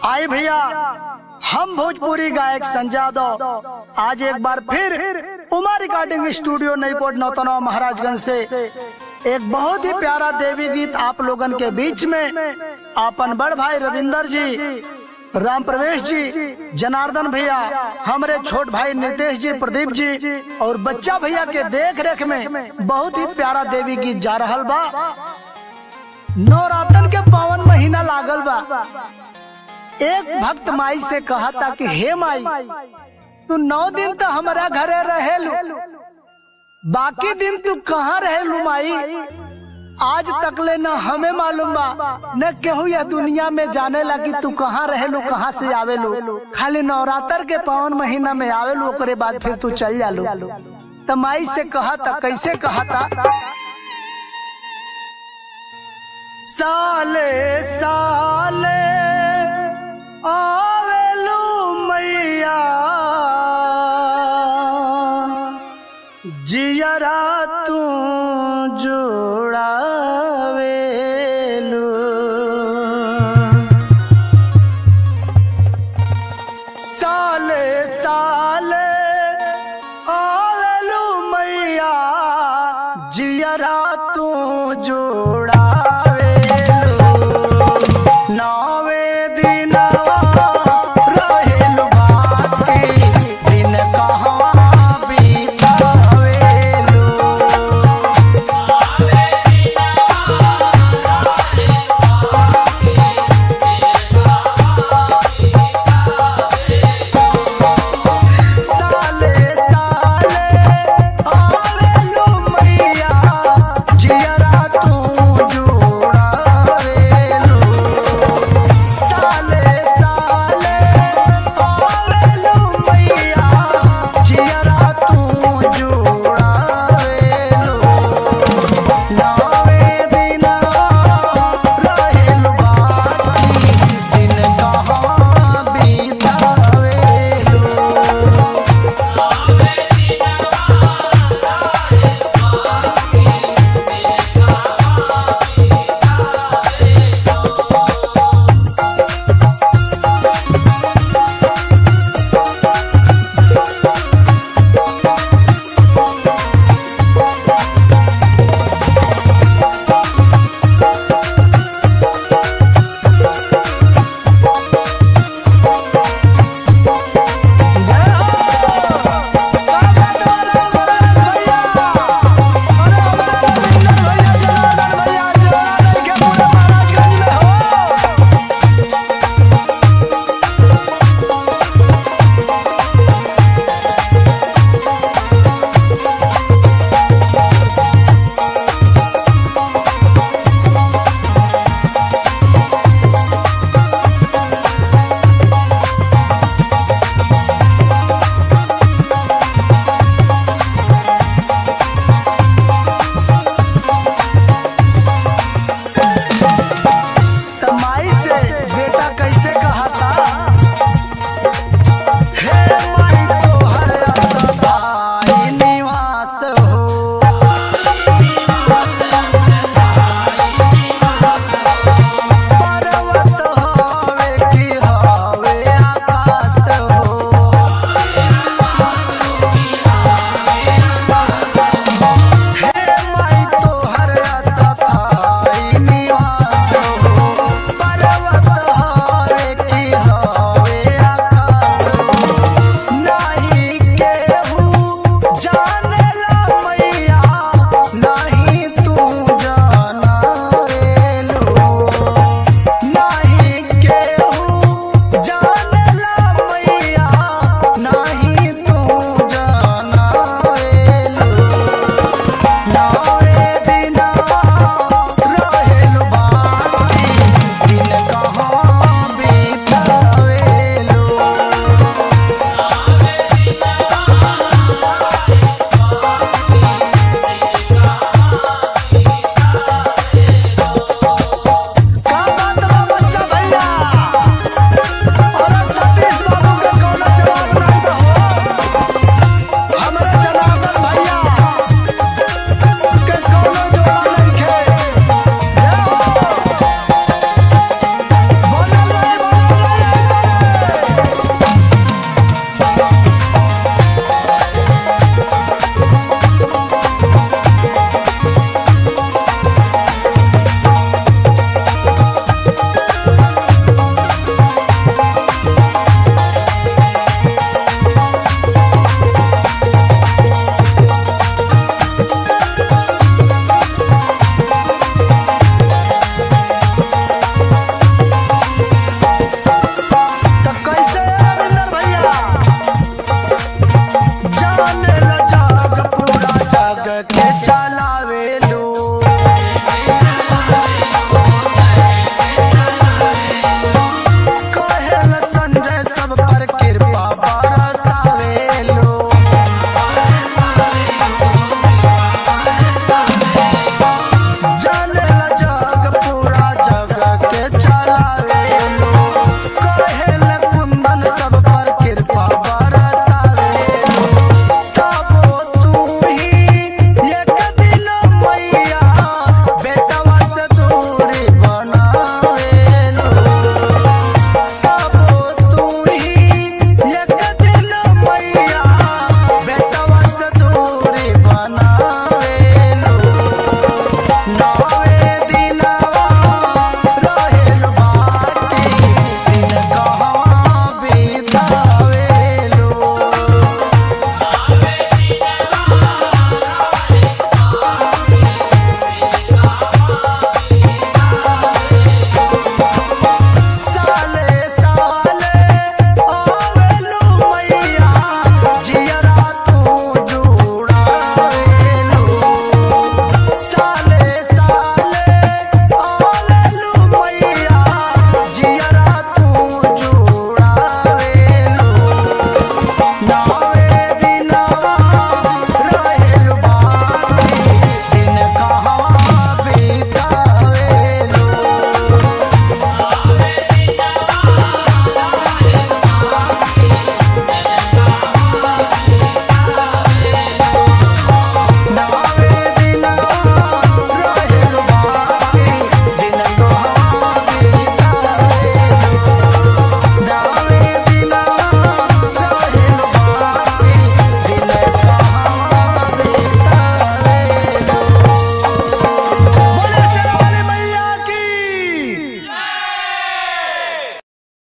आई भैया, हम भोजपुरी गायक संजय यादव आज एक बार फिर उमा रिकॉर्डिंग स्टूडियो नईकोट नौतनवा महाराजगंज से एक बहुत ही प्यारा देवी गीत आप लोगन के बीच में अपन बड़ भाई रविंदर जी, राम प्रवेश जी, जनार्दन भैया, हमारे छोट भाई नितेश जी, प्रदीप जी और बच्चा भैया के देख रेख में बहुत ही प्यारा देवी गीत जा रहल बा। नवरात्रन के पावन महीना लागल बा। एक भक्त माई से कहा था कि हे माई, तू 9 दिन तो हमारा घरे रहेलू, बाकी दिन तू कहाँ रहेलू माई? आज तक ले न हमें मालूम बा न केहू या दुनिया में जाने लगी तू कहाँ रहेलू, कहाँ से आवेलू। खाली नवरात्र के पावन महीना में आवेलू, ओकरे बाद फिर तू चल जालू। तो माई से कहा था, कैसे कहा था? साले साले आवेलू मैया, जियरा तू जुड़ावेलू। साले साले आवेलू मैया, जियरा तू जुड़ावेलू। 9वें दिन